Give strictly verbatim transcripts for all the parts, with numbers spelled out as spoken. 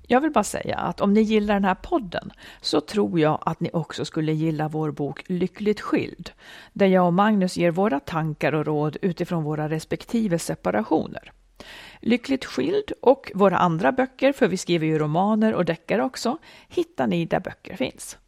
Jag vill bara säga att om ni gillar den här podden så tror jag att ni också skulle gilla vår bok Lyckligt skild, där jag och Magnus ger våra tankar och råd utifrån våra respektive separationer. Lyckligt skild och våra andra böcker, för vi skriver ju romaner och deckare också, hittar ni där böcker finns.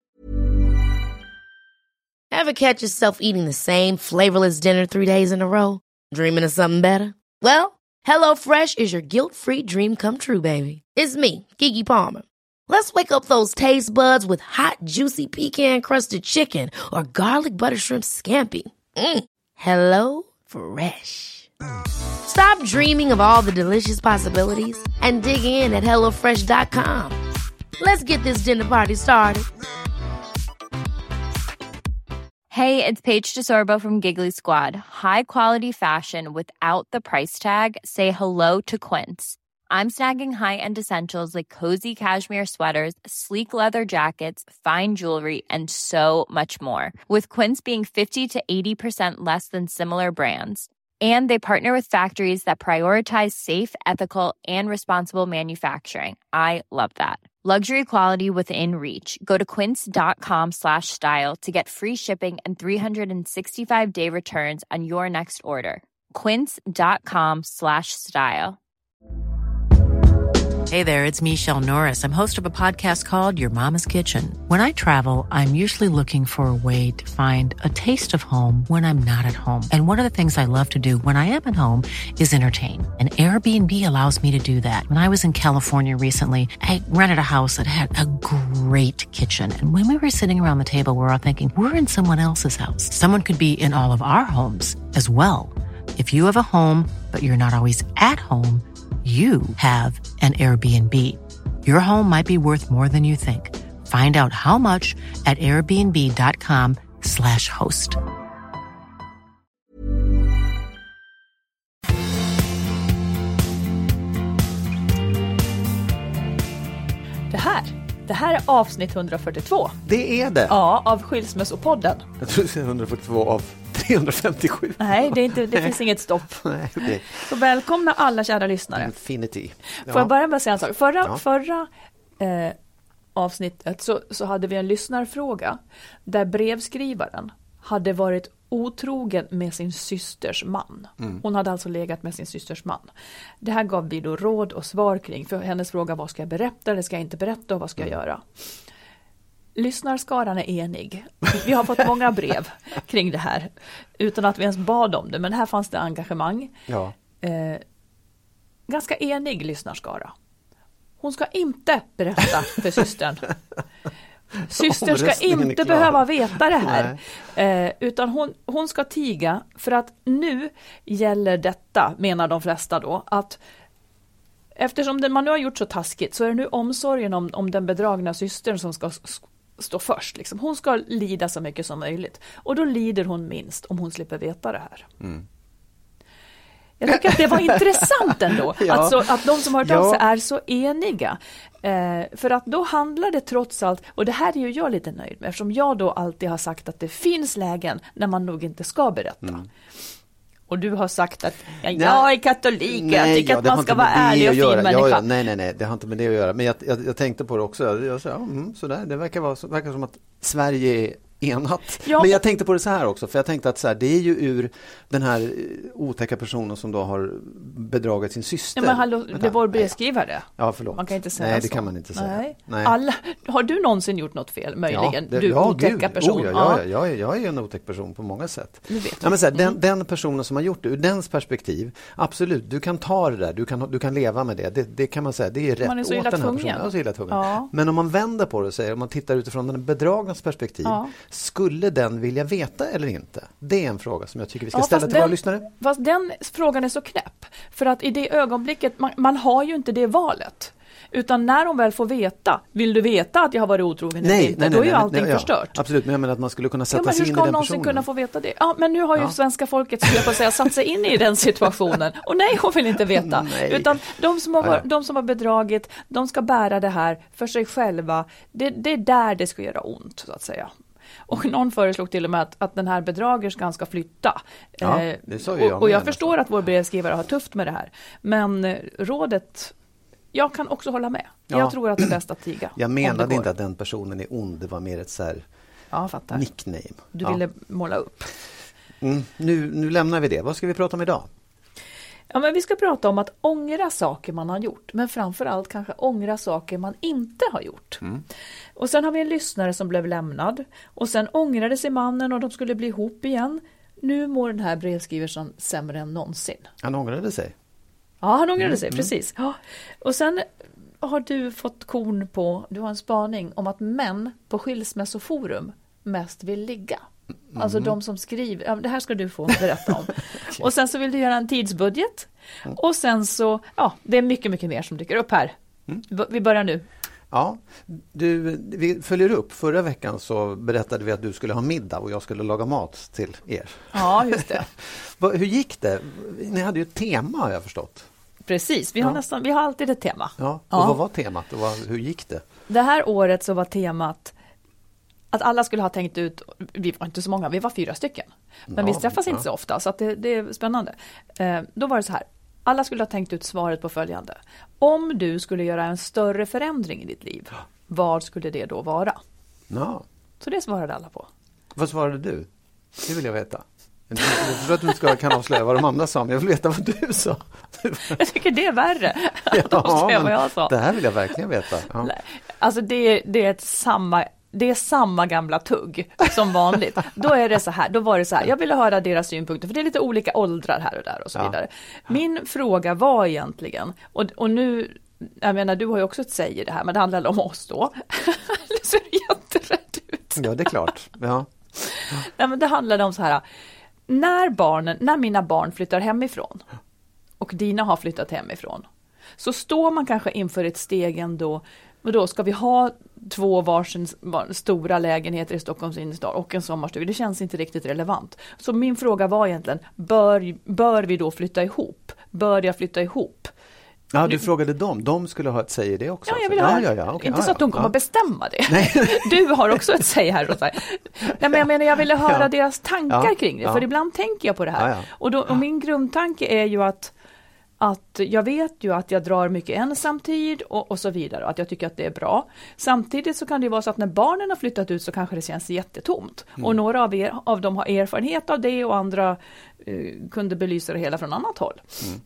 Ever catch yourself eating the same flavorless dinner three days in a row? Dreaming of something better? Well, HelloFresh is your guilt-free dream come true, baby. It's me, Keke Palmer. Let's wake up those taste buds with hot, juicy pecan-crusted chicken or garlic butter shrimp scampi. Mm. Hello Fresh. Stop dreaming of all the delicious possibilities and dig in at hello fresh dot com. Let's get this dinner party started. Hey, it's Paige DeSorbo from Giggly Squad. High quality fashion without the price tag. Say hello to Quince. I'm snagging high-end essentials like cozy cashmere sweaters, sleek leather jackets, fine jewelry, and so much more. With Quince being fifty to eighty percent less than similar brands. And they partner with factories that prioritize safe, ethical, and responsible manufacturing. I love that. Luxury quality within reach. Go to quince.com slash style to get free shipping and three sixty-five day returns on your next order. Quince.com slash style. Hey there, it's Michelle Norris. I'm host of a podcast called Your Mama's Kitchen. When I travel, I'm usually looking for a way to find a taste of home when I'm not at home. And one of the things I love to do when I am at home is entertain. And Airbnb allows me to do that. When I was in California recently, I rented a house that had a great kitchen. And when we were sitting around the table, we were all thinking, we're in someone else's house. Someone could be in all of our homes as well. If you have a home, but you're not always at home, you have an Airbnb. Your home might be worth more than you think. Find out how much at airbnb.com slash host. Det här, det här är avsnitt hundrafyrtiotvå. Det är det? Ja, av Skilsmässopodden. Jag tror det är hundrafyrtiotvå av trehundrafemtiosju. Nej, det, är inte, det finns inget stopp. Nej, okay. Så välkomna alla kära lyssnare. Infinity. Ja. Får jag börja med att säga en sak? Förra, ja. förra eh, avsnittet så, så hade vi en lyssnarfråga där brevskrivaren hade varit otrogen med sin systers man. Mm. Hon hade alltså legat med sin systers man. Det här gav vi då råd och svar kring. För hennes fråga, vad ska jag berätta eller ska jag inte berätta och vad ska jag mm. göra? Lyssnarskaran är enig. Vi har fått många brev kring det här utan att vi ens bad om det. Men här fanns det engagemang. Ja. Eh, ganska enig lyssnarskara. Hon ska inte berätta för systern. Syster ska inte behöva veta det här. Eh, utan hon, hon ska tiga för att nu gäller detta, menar de flesta då, att eftersom man nu har gjort så taskigt så är det nu omsorgen om, om den bedragna systern som ska stå först. Liksom. Hon ska lida så mycket som möjligt. Och då lider hon minst om hon slipper veta det här. Mm. Jag tycker att det var intressant ändå. ja. Alltså, att de som har hört ja. av sig är så eniga. Eh, för att då handlar det trots allt, och det här är ju jag lite nöjd med, eftersom jag då alltid har sagt att det finns lägen när man nog inte ska berätta. Mm. Och du har sagt att ja, jag är katolik, nej, jag tycker ja, att man ska vara ärlig och fin människa. Ja, ja, nej, nej, nej, det har inte med det att göra. Men jag, jag, jag tänkte på det också. Jag sa, ja, mm, sådär. Det verkar, vara, verkar som att Sverige är enat. Ja. Men jag tänkte på det så här också, för jag tänkte att så här, det är ju ur den här otäcka personen som då har bedragit sin syster. Ja, men hallå, det var brevskrivare. Ja, förlåt. Man kan inte säga Nej, så. det kan man inte säga. Nej. Nej. Alla, har du någonsin gjort något fel, möjligen? Ja, det, du ja, otäcka gud. person. Oh, ja, ja, ja, jag, är, jag är en otäck person på många sätt. Du vet. Ja, men så här, mm. den, den personen som har gjort det, ur dens perspektiv, absolut, du kan ta det där, du kan, du kan leva med det. Det, det kan man säga, det är rätt man är så åt illa den här tvungen. personen. Ja, så illa tvungen. Ja. Men om man vänder på det och säger, om man tittar utifrån den bedragnas perspektiv, ja. skulle den vilja veta eller inte? Det är en fråga som jag tycker vi ska ja, ställa till den, våra lyssnare. Fast den frågan är så knäpp. För att i det ögonblicket, man, man har ju inte det valet. Utan när de väl får veta, vill du veta att jag har varit otrogen nej, eller inte, nej, då är ju nej, allting nej, ja, förstört. Absolut, men jag menar att man skulle kunna sätta ja, sig in i den personen. Hur ska personen. någonsin kunna få veta det? Ja, men nu har ju ja. svenska folket, skulle jag få säga, satt sig in i den situationen. Och nej, hon vill inte veta. Utan de som, har, ja, ja. de som har bedragit, de ska bära det här för sig själva. Det, det är där det ska göra ont, så att säga. Och någon föreslog till och med att, att den här bedragerskan ska flytta. Ja, eh, det sa jag och, och jag förstår att vår brevskrivare har tufft med det här. Men eh, rådet jag kan också hålla med. Ja. Jag tror att det är bäst att tiga. Jag menade inte att den personen är ond. Det var mer ett så här ja, nickname. Du ja. ville måla upp. Mm, nu, nu lämnar vi det. Vad ska vi prata om idag? Ja, men vi ska prata om att ångra saker man har gjort. Men framförallt kanske ångra saker man inte har gjort. Mm. Och sen har vi en lyssnare som blev lämnad. Och sen ångrade sig mannen och de skulle bli ihop igen. Nu mår den här brevskriversen sämre än någonsin. Han ångrade sig. Ja, han ångrade mm, sig, mm. precis. Ja. Och sen har du fått korn på, du har en spaning om att män på skilsmässoforum mest vill ligga. Mm. Alltså de som skriver, ja, det här ska du få berätta om. Okay. Och sen så vill du göra en tidsbudget. Mm. Och sen så, ja, det är mycket, mycket mer som dyker upp här. Mm. Vi börjar nu. Ja, du, vi följer upp. Förra veckan så berättade vi att du skulle ha middag och jag skulle laga mat till er. Ja, just det. Hur gick det? Ni hade ju ett tema, har jag förstått. Precis, vi har, ja. nästan, vi har alltid ett tema. Ja, och ja. Vad var temat och vad, hur gick det? Det här året så var temat att alla skulle ha tänkt ut, vi var inte så många, vi var fyra stycken. Men ja, vi träffas ja. inte så ofta, så att det, det är spännande. Eh, då var det så här, alla skulle ha tänkt ut svaret på följande. Om du skulle göra en större förändring i ditt liv, vad skulle det då vara? Ja. Så det svarade alla på. Vad svarade du? Det vill jag veta. Jag tror att du ska kan avslöja vad de andra sa, men jag vill veta vad du sa. Jag tycker det är värre att ja, avslöja vad jag sa. Det här vill jag verkligen veta. Ja. Alltså det, det är ett samma... Det är samma gamla tugg som vanligt. Då är det så här, då var det så här, jag ville höra deras synpunkter, för det är lite olika åldrar här och där och så vidare. Ja. Min fråga var egentligen, och, och nu, jag menar, du har ju också ett säg i det här, men det handlar om oss då. Det ser jätterätt ut. Ja, det är klart. Ja. Nej, men det handlade om så här, när barnen, när mina barn flyttar hemifrån och dina har flyttat hemifrån, så står man kanske inför ett steg ändå. Men då ska vi ha två varsin stora lägenheter i Stockholms innerstad och en sommarstuga. Det känns inte riktigt relevant. Så min fråga var egentligen, bör, bör vi då flytta ihop? Bör jag flytta ihop? Ja, du frågade dem. De skulle ha ett säg i det också. Ja, jag vill ha. Ja, ja, ja. Okay, inte ja, så att de kommer ja. att bestämma det. Nej. Du har också ett säg här. Och så här. Nej, men jag menar, jag ville höra ja. deras tankar ja, kring det. Ja. För ibland tänker jag på det här. Ja, ja. Och, då, och min grundtanke är ju att Att jag vet ju att jag drar mycket ensamtid och, och så vidare. Och att jag tycker att det är bra. Samtidigt så kan det ju vara så att när barnen har flyttat ut så kanske det känns jättetomt. Mm. Och några av, er, av dem har erfarenhet av det och andra eh, kunde belysa det hela från annat håll. Mm.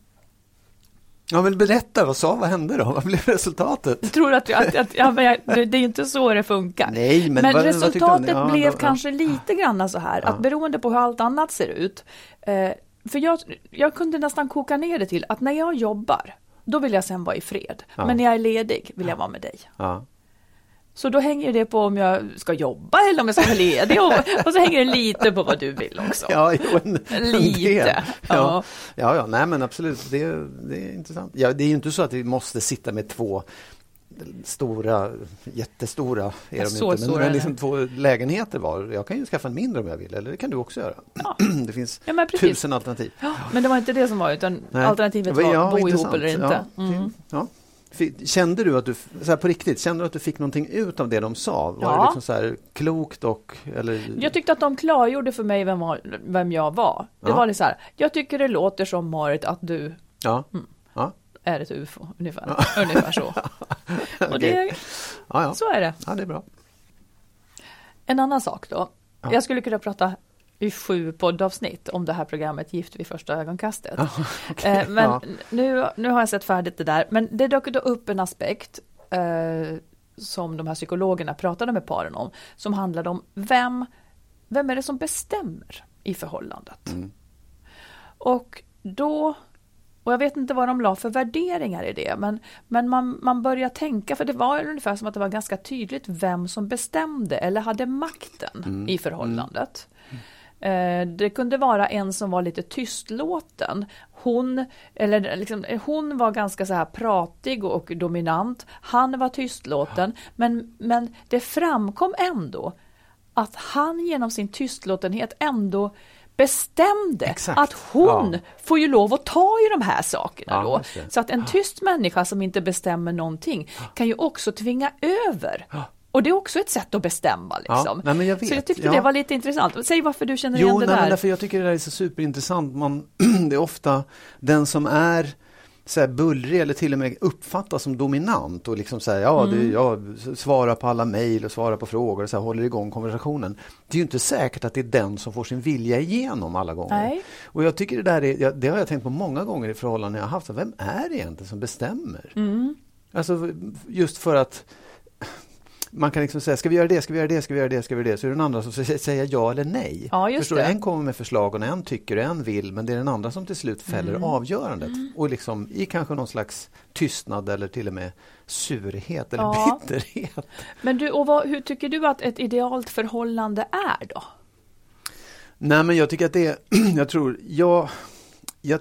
Ja, men berätta, vad sa, vad hände då? Vad blev resultatet? Jag tror att, att, att ja, men jag, det är inte så det funkar. Nej, men men vad, resultatet vad ja, blev då, kanske ja. lite grann så här. Ja. Att beroende på hur allt annat ser ut... Eh, För jag, jag kunde nästan koka ner det till att när jag jobbar, då vill jag sen vara i fred. Ja. Men när jag är ledig vill jag vara med dig. Ja. Så då hänger det på om jag ska jobba eller om jag ska vara ledig. Och, och så hänger det lite på vad du vill också. Ja, jo, en, lite. En ja. Ja, ja, nej men absolut. Det, det är intressant. Ja, det är ju inte så att vi måste sitta med två stora, jättestora är de så inte, men, men liksom två lägenheter var. Jag kan ju skaffa en mindre om jag vill, eller det kan du också göra. Ja. Det finns ja, tusen alternativ. Ja, men det var inte det som var, utan nej. Alternativet var ja, bo intressant. Ihop eller inte. Ja. Mm. Ja. Kände du att du, så här på riktigt, kände du att du fick någonting ut av det de sa? Var ja. det liksom så här klokt och... Eller... Jag tyckte att de klargjorde för mig vem, var, vem jag var. Det ja. var det så här, jag tycker det låter som Marit att du... Ja, mm. ja. är ett U F O, ungefär, ja. ungefär så. Och det, ja, ja. så är det. Ja, det är bra. En annan sak då. Ja. Jag skulle kunna prata i sju poddavsnitt om det här programmet Gift vid första ögonkastet. Ja, okay. eh, men ja. nu, nu har jag sett färdigt det där. Men det dök då upp en aspekt eh, som de här psykologerna pratade med paren om. Som handlade om vem, vem är det som bestämmer i förhållandet. Mm. Och då... Och jag vet inte vad de la för värderingar i det. Men, men man, man börjar tänka, för det var ungefär som att det var ganska tydligt vem som bestämde eller hade makten mm. i förhållandet. Mm. Eh, det kunde vara en som var lite tystlåten. Hon, eller liksom, hon var ganska så här pratig och dominant. Han var tystlåten. Men, men det framkom ändå att han genom sin tystlåtenhet ändå bestämde Exakt. Att hon ja. Får ju lov att ta i de här sakerna ja, då. Så att en tyst människa som inte bestämmer någonting kan ju också tvinga över. Ja. Och det är också ett sätt att bestämma liksom. Ja, nej, men jag vet. Så jag tyckte ja. det var lite intressant. Säg varför du känner jo, igen det nej, där. Jo, därför jag tycker det där är så superintressant. Man, det är ofta den som är så här bullrig eller till och med uppfattas som dominant och liksom säga ja, mm. jag svarar på alla mejl och svarar på frågor och så här, håller igång konversationen. Det är ju inte säkert att det är den som får sin vilja igenom alla gånger. Nej. Och jag tycker det där är, det har jag tänkt på många gånger i förhållanden jag har haft. Så vem är det egentligen som bestämmer? Mm. Alltså just för att man kan liksom säga, ska vi göra det, ska vi göra det, ska vi göra det, ska vi göra det. Så är det den andra som säger ja eller nej. Ja, just Förstår det. En kommer med förslag och en tycker och en vill, men det är den andra som till slut fäller mm. avgörandet. Mm. Och liksom i kanske någon slags tystnad eller till och med surhet eller ja. bitterhet. Men du, och vad, hur tycker du att ett idealt förhållande är då? Nej, men jag tycker att det är, jag tror, jag, jag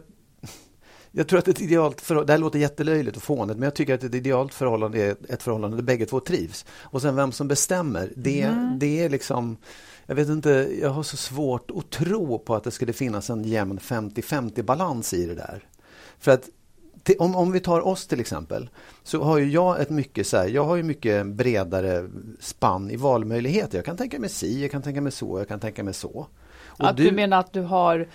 Jag tror att ett idealt förhållande, det här låter jättelöjligt och fånigt, men jag tycker att ett idealt förhållande är ett förhållande där bägge två trivs. Och sen vem som bestämmer, det, mm. det är liksom, jag vet inte, jag har så svårt att tro på att det skulle finnas en jämn femtio femtio balans i det där. För att till, om, om vi tar oss till exempel, så har ju jag ett mycket så här, jag har ju mycket bredare spann i valmöjligheter. Jag kan tänka mig si, jag kan tänka mig så, jag kan tänka mig så. Och att du, du menar att du har,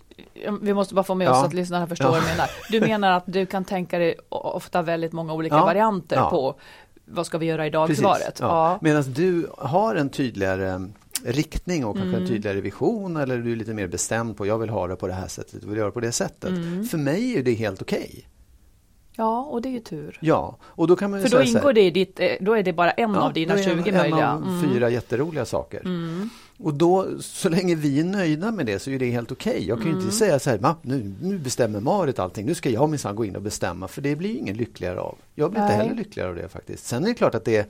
vi måste bara få med oss ja. att lyssnarna förstår ja. vad du menar. Du menar att du kan tänka dig ofta väldigt många olika ja. varianter ja. på vad ska vi göra idag svaret. Ja. Ja. Medan du har en tydligare riktning och kanske mm. en tydligare vision, eller du är lite mer bestämd på jag vill ha det på det här sättet, du vill göra det på det sättet. Mm. För mig är det helt okej. Okay. Ja, och det är ju tur. Ja, och då kan man ju För säga då ingår här, det i ditt, då är det bara en ja, av dina tjugo en, möjliga. En av mm. fyra jätteroliga saker. Mm. Och då, så länge vi är nöjda med det så är det helt okej. Okay. Jag kan ju mm. inte säga så här, nu, nu bestämmer Marit allting. Nu ska jag minsann gå in och bestämma, för det blir ingen lyckligare av. Jag blir Nej. inte heller lyckligare av det faktiskt. Sen är det klart att det är,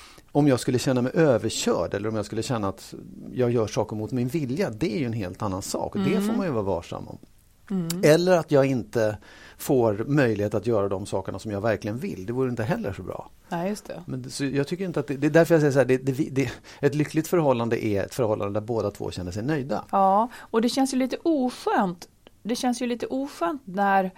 om jag skulle känna mig överkörd eller om jag skulle känna att jag gör saker mot min vilja, det är ju en helt annan sak. Och mm. det får man ju vara varsam om. Mm. Eller att jag inte får möjlighet att göra de sakerna som jag verkligen vill. Det vore inte heller så bra. Nej, just det. Men så jag tycker inte att det, det är därför jag säger så här, det, det, det, ett lyckligt förhållande är ett förhållande där båda två känner sig nöjda. Ja, och det känns ju lite oskönt. Det känns ju lite oskönt när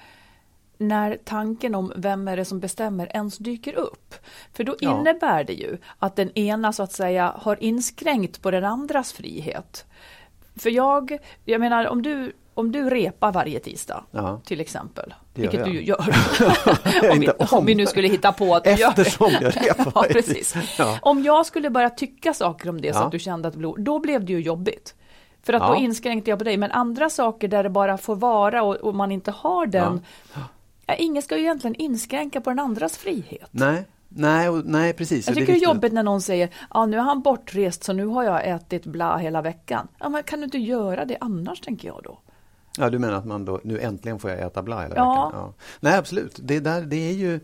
när tanken om vem är det som bestämmer ens dyker upp. För då ja. innebär det ju att den ena så att säga har inskränkt på den andras frihet. För jag, jag menar om du Om du repar varje tisdag, ja. till exempel, vilket du ju gör. om, vi, om vi nu skulle hitta på att du Eftersom gör det. jag repar ja, precis. Ja. Om jag skulle börja tycka saker om det ja. så att du kände att det blev, då blev det ju jobbigt. För att ja. då inskränkte jag på dig. Men andra saker där det bara får vara och, och man inte har den. Ja. Ja, ingen ska ju egentligen inskränka på den andras frihet. Nej. Nej, och, nej, precis. Jag tycker det är, det är jobbigt när någon säger ja, nu har han bortrest så nu har jag ätit bla hela veckan. Ja, men kan du inte göra det annars, tänker jag då. Ja, du menar att man då, nu äntligen får jag äta bla hela ja. veckan? Ja. Nej, absolut. Det där, det är ju,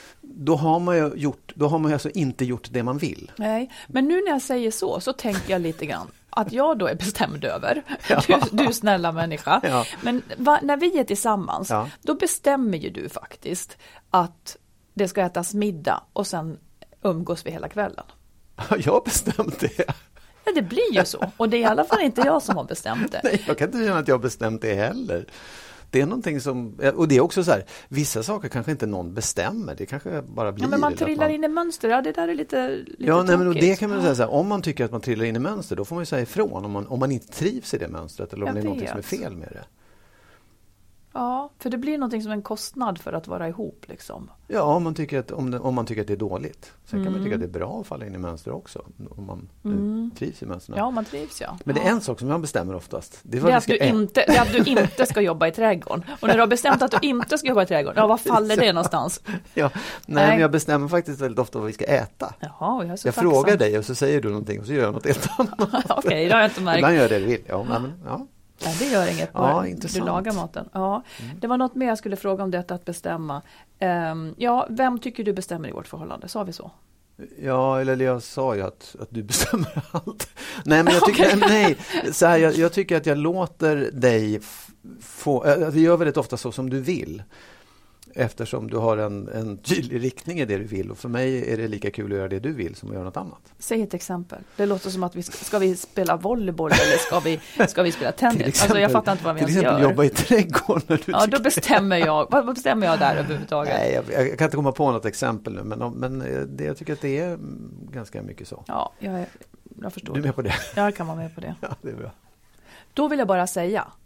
då har man ju gjort, då har man ju alltså inte gjort det man vill. Nej, men nu när jag säger så, så tänker jag lite grann att jag då är bestämd över. Ja. Du, du snälla människa. Ja. Men va, när vi är tillsammans, ja. då bestämmer ju du faktiskt att det ska ätas middag och sen umgås vi hela kvällen. Ja, jag har bestämt det. Ja, det blir ju så. Och det är i alla fall inte jag som har bestämt det. Nej, jag kan inte känna att jag har bestämt det heller. Det är någonting som, och det är också så här, vissa saker kanske inte någon bestämmer, det kanske bara blir. Ja, men man trillar man... in i mönster, ja det där är lite, lite Ja, nej, men och det kan man säga så här, om man tycker att man trillar in i mönster, då får man ju säga ifrån om man, om man inte trivs i det mönstret eller om jag det är vet. något som är fel med det. Ja, för det blir någonting som en kostnad för att vara ihop liksom. Ja, om man tycker att, om, det, om man tycker att det är dåligt. Sen mm. kan man tycka att det är bra att falla in i mönster också. Om man mm. trivs i mönstren. Ja, man trivs, ja. Men det är ja. en sak som jag bestämmer oftast. Det är, det är, att, du inte, det är att du inte ska jobba i trädgården. Och när du har bestämt att du inte ska jobba i trädgården, ja, vad faller det någonstans? Ja, nej, nej, men jag bestämmer faktiskt väldigt ofta vad vi ska äta. Jaha, jag är så jag tacksam. frågar dig och så säger du någonting och så gör jag något helt annat. Okej, okay, det har jag inte märkt. Ibland gör det du vill. Ja, men, ja. Ja, det gör inget. Ja, du lagar maten. Ja, mm. Det var något mer jag skulle fråga om detta att bestämma. Um, ja, vem tycker du bestämmer i vårt förhållande? Sa vi så? Ja, eller jag sa ju att, att du bestämmer allt. Nej, men jag tycker, okay. nej, så här, jag, jag tycker att jag låter dig få, jag gör väldigt ofta så som du vill. Eftersom du har en, en tydlig riktning i det du vill. Och för mig är det lika kul att göra det du vill som att göra något annat. Säg ett exempel. Det låter som att vi ska, ska vi spela volleyboll eller ska vi, ska vi spela tennis? Exempel, alltså jag fattar inte vad vi ens gör. Till exempel jobba i trädgården. När du ja, då bestämmer jag. Vad bestämmer jag där överhuvudtaget? Nej, jag, jag kan inte komma på något exempel nu. Men, men det, jag tycker att det är ganska mycket så. Ja, jag, jag förstår. Du är med på det? Jag kan vara med på det. Ja, det är bra. Då vill jag bara säga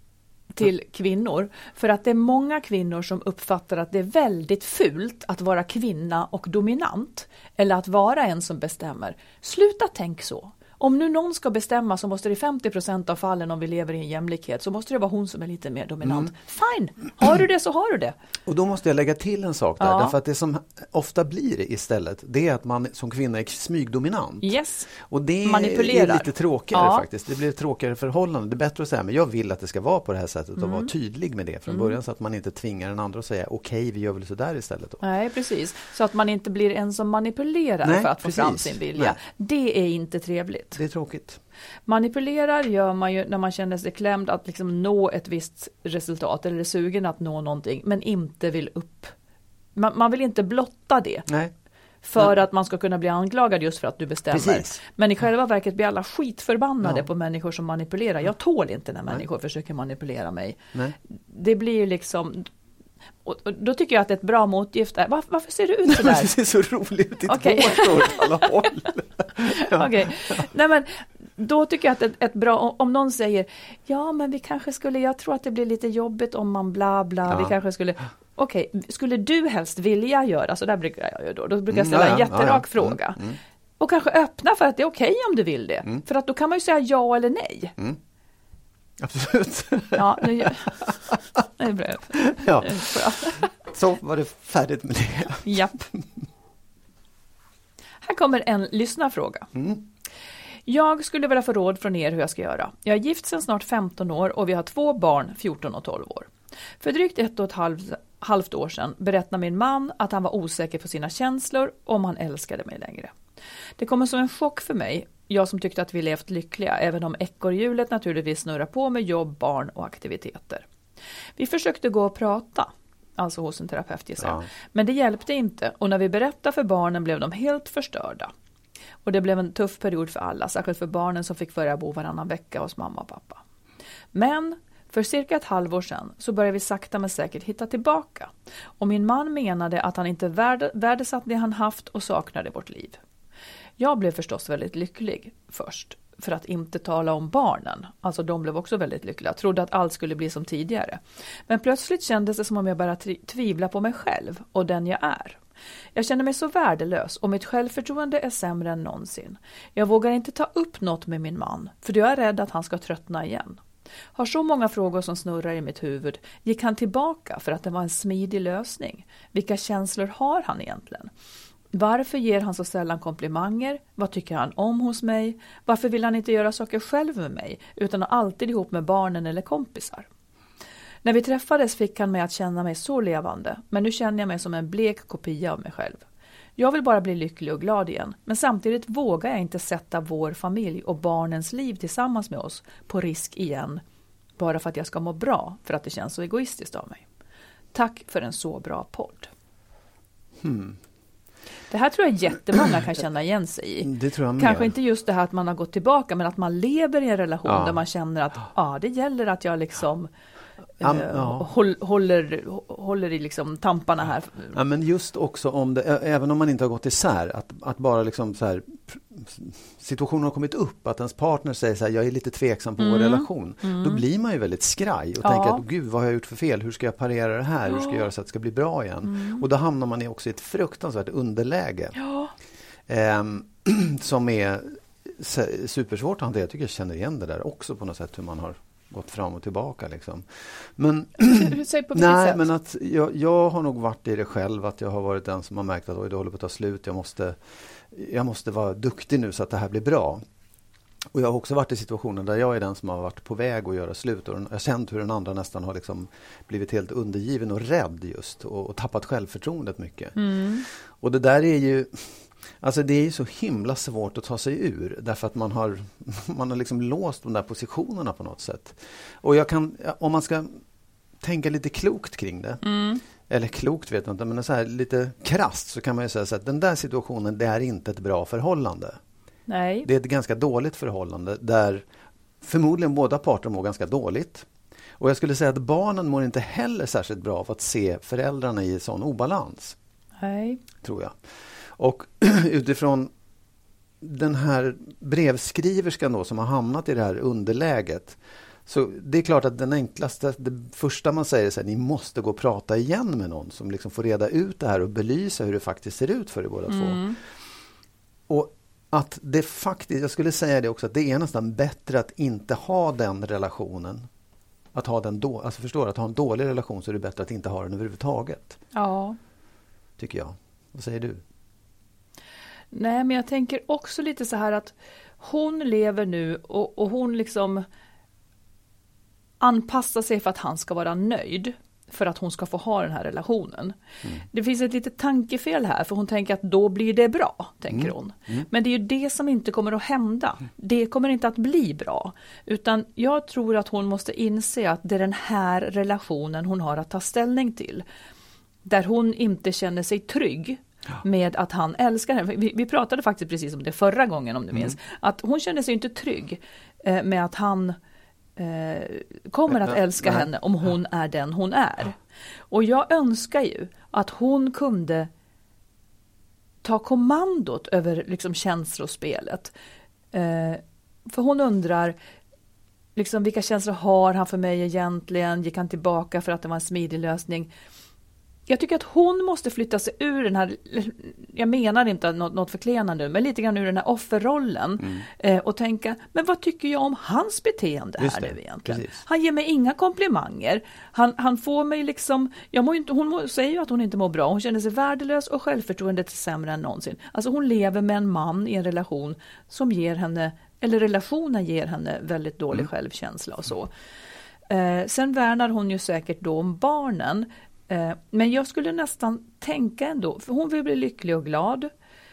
till kvinnor, för att det är många kvinnor som uppfattar att det är väldigt fult att vara kvinna och dominant, eller att vara en som bestämmer. Sluta tänk så. Om nu någon ska bestämma så måste det i femtio procent av fallen, om vi lever i en jämlikhet, så måste det vara hon som är lite mer dominant. Mm. Fine, har du det så har du det. Och då måste jag lägga till en sak där, ja. Därför att det som ofta blir istället, det är att man som kvinna är smygdominant. Yes. Och det manipulerar. Är lite tråkigare ja. faktiskt. Det blir ett tråkigare förhållande. Det är bättre att säga, men jag vill att det ska vara på det här sättet och mm. vara tydlig med det från mm. början, så att man inte tvingar den andra att säga okej, okay, vi gör väl så där istället. Då. Nej, precis. Så att man inte blir en som manipulerar Nej, för att precis. få fram sin vilja. Nej. Det är inte trevligt. Det är tråkigt. Manipulerar gör man ju när man känner sig klämd att liksom nå ett visst resultat, eller är sugen att nå någonting, men inte vill upp. Man, man vill inte blotta det. Nej. För Nej. att man ska kunna bli anklagad just för att du bestämmer. Precis. Men i själva verket blir alla skitförbannade ja. på människor som manipulerar. Jag tål inte när människor Nej. försöker manipulera mig. Nej. Det blir liksom... Och då tycker jag att ett bra motgift är... Varför, varför ser du ut så där? Det ser så roligt ut. Ditt okay. hår åt alla håll. ja. Okej. Okay. Nej, men då tycker jag att ett, ett bra... Om någon säger, ja men vi kanske skulle... Jag tror att det blir lite jobbigt om man bla bla. Ja. Vi kanske skulle... Okej, okay. Skulle du helst vilja göra? Så där brukar jag ju då. Då brukar jag ställa mm, ja, en jätterak ja, ja. fråga. Mm, mm. Och kanske öppna för att det är okej okay om du vill det. Mm. För att då kan man ju säga ja eller nej. Mm. Absolut. Ja, nu gör... det är bra. Ja. Så var det färdigt med det. Japp. Här kommer en lyssnarfråga. Mm. Jag skulle vilja få råd från er hur jag ska göra. Jag är gift sedan snart femton år och vi har två barn, fjorton och tolv år. För drygt ett och ett halvt, halvt år sedan berättade min man att han var osäker på sina känslor om han älskade mig längre. Det kom som en chock för mig, jag som tyckte att vi levt lyckliga, även om ekorrhjulet naturligtvis snurrar på med jobb, barn och aktiviteter. Vi försökte gå och prata, alltså hos en terapeut gissar jag. Ja. Men det hjälpte inte, och när vi berättade för barnen blev de helt förstörda. Och det blev en tuff period för alla, särskilt för barnen som fick börja bo varannan vecka hos mamma och pappa. Men för cirka ett halvår sedan så började vi sakta men säkert hitta tillbaka. Och min man menade att han inte värde, värdesatt det han haft och saknade vårt liv. Jag blev förstås väldigt lycklig först, för att inte tala om barnen. Alltså de blev också väldigt lyckliga. Jag trodde att allt skulle bli som tidigare. Men plötsligt kändes det som om jag bara tvivla på mig själv och den jag är. Jag känner mig så värdelös och mitt självförtroende är sämre än någonsin. Jag vågar inte ta upp något med min man, för jag är rädd att han ska tröttna igen. Har så många frågor som snurrar i mitt huvud. Gick han tillbaka för att det var en smidig lösning? Vilka känslor har han egentligen? Varför ger han så sällan komplimanger? Vad tycker han om hos mig? Varför vill han inte göra saker själv med mig, utan alltid ihop med barnen eller kompisar? När vi träffades fick han mig att känna mig så levande, men nu känner jag mig som en blek kopia av mig själv. Jag vill bara bli lycklig och glad igen, men samtidigt vågar jag inte sätta vår familj och barnens liv tillsammans med oss på risk igen, bara för att jag ska må bra, för att det känns så egoistiskt av mig. Tack för en så bra podd. Hmm. Det här tror jag jättemånga kan känna igen sig i. Det tror jag med. Kanske inte just det här att man har gått tillbaka, men att man lever i en relation ja. där man känner att ja, det gäller att jag liksom ja. eh, Ja. håller, håller i liksom tamparna här. Ja, men just också om det, även om man inte har gått isär, att, att bara liksom så här, situationen har kommit upp, att ens partner säger så här, jag är lite tveksam på mm. vår relation. Mm. Då blir man ju väldigt skraj och ja. tänker att gud, vad har jag gjort för fel? Hur ska jag parera det här? Hur ska jag göra så att det ska bli bra igen? Mm. Och då hamnar man också i ett fruktansvärt underläge. Ja. Eh, som är supersvårt att hantera. Jag tycker jag känner igen det där också på något sätt, hur man har gått fram och tillbaka liksom. Men hur säger på nej, sätt? men att jag, jag har nog varit i det själv, att jag har varit den som har märkt att oj, det håller på att ta slut. Jag måste, jag måste vara duktig nu så att det här blir bra. Och jag har också varit i situationer där jag är den som har varit på väg att göra slut. Och jag har känt hur den andra nästan har liksom blivit helt undergiven och rädd just. Och, och tappat självförtroendet mycket. Mm. Och det där är ju... Alltså det är ju så himla svårt att ta sig ur, därför att man har, man har liksom låst de där positionerna på något sätt. Och jag kan, om man ska tänka lite klokt kring det, mm. eller klokt vet jag inte, men så här lite krasst, så kan man ju säga så att den där situationen, det är inte ett bra förhållande. Nej. Det är ett ganska dåligt förhållande där förmodligen båda parter mår ganska dåligt. Och jag skulle säga att barnen mår inte heller särskilt bra av att se föräldrarna i sån obalans. Nej. Tror jag. Och utifrån den här brevskriverskan då, som har hamnat i det här underläget, Så det är klart att den enklaste, det första man säger är så här, ni måste gå och prata igen med någon som liksom får reda ut det här och belysa hur det faktiskt ser ut för er båda mm. två. Och att det faktiskt, jag skulle säga det också, att det är nästan bättre att inte ha den relationen. Att ha den då, alltså förstår att ha en dålig relation, så är det bättre att inte ha den överhuvudtaget. Ja. Tycker jag. Vad säger du? Nej, men jag tänker också lite så här att hon lever nu och, och hon liksom anpassar sig för att han ska vara nöjd. För att hon ska få ha den här relationen. Mm. Det finns ett litet tankefel här, för hon tänker att då blir det bra, tänker mm. hon. Mm. Men det är ju det som inte kommer att hända. Det kommer inte att bli bra. Utan jag tror att hon måste inse att det är den här relationen hon har att ta ställning till. Där hon inte känner sig trygg med att han älskar henne. Vi, vi pratade faktiskt precis om det förra gången, om du minns. Mm. Att hon känner sig inte trygg eh, med att han eh, kommer att älska henne om hon är den hon är. Och jag önskar ju att hon kunde ta kommandot över liksom känslospelet. Eh, för hon undrar liksom, vilka känslor har han för mig egentligen? Gick han tillbaka för att det var en smidig lösning? Jag tycker att hon måste flytta sig ur den här, jag menar inte något, något förklenande, men lite grann ur den här offerrollen mm. eh, och tänka, men vad tycker jag om hans beteende här nu egentligen? Precis. Han ger mig inga komplimanger. Han, han får mig liksom, jag mår inte, hon mår, säger ju att hon inte mår bra. Hon känner sig värdelös och självförtroendet är sämre än någonsin. Alltså hon lever med en man i en relation som ger henne, eller relationen ger henne väldigt dålig mm. självkänsla och så. Eh, sen värnar hon ju säkert då om barnen. Men jag skulle nästan tänka ändå, för hon vill bli lycklig och glad,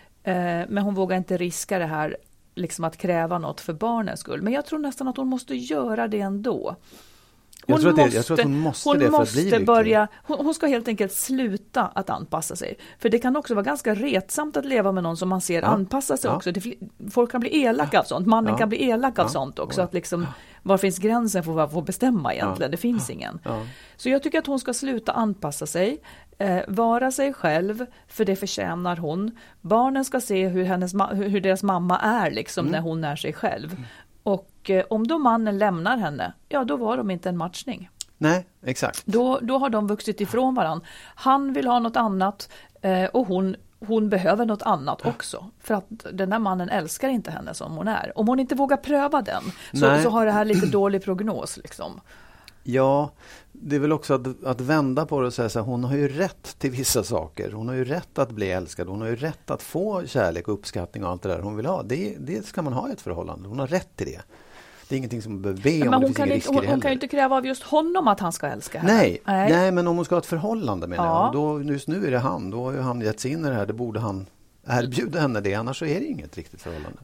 men hon vågar inte riska det här liksom att kräva något för barnens skull. Men jag tror nästan att hon måste göra det ändå. Hon jag, tror måste, det, jag tror att hon måste hon det för måste att bli lycklig. Börja, hon, hon ska helt enkelt sluta att anpassa sig. För det kan också vara ganska retsamt att leva med någon som man ser ja. anpassa sig ja. också. Det, folk kan bli elaka ja. av sånt. Mannen ja. kan bli elak ja. av sånt också. Ja. Att liksom, var finns gränsen för vad få bestämma egentligen? Ja. Det finns ja. ingen. Ja. Så jag tycker att hon ska sluta anpassa sig. Eh, vara sig själv, för det förtjänar hon. Barnen ska se hur, hennes, hur deras mamma är liksom, mm. när hon är sig själv. Mm. Och eh, om då mannen lämnar henne, ja då var de inte en matchning. Nej, exakt. Då, då har de vuxit ifrån varandra. Han vill ha något annat eh, och hon, hon behöver något annat också. För att den där mannen älskar inte henne som hon är. Om hon inte vågar pröva den så, så har det här lite dålig prognos liksom. Ja, det är väl också att, att vända på det och säga så här, hon har ju rätt till vissa saker. Hon har ju rätt att bli älskad. Hon har ju rätt att få kärlek och uppskattning och allt det där hon vill ha. Det, det ska man ha i ett förhållande. Hon har rätt till det. Det är ingenting som man behöver be om. Men det hon, kan inte, hon, hon kan ju inte kräva av just honom att han ska älska henne. Nej, nej. nej men om hon ska ha ett förhållande med ja. henne. Då, just nu är det han. Då har ju han gett sig in i det här. Det borde han erbjuda henne det. Annars så är det inget riktigt förhållande.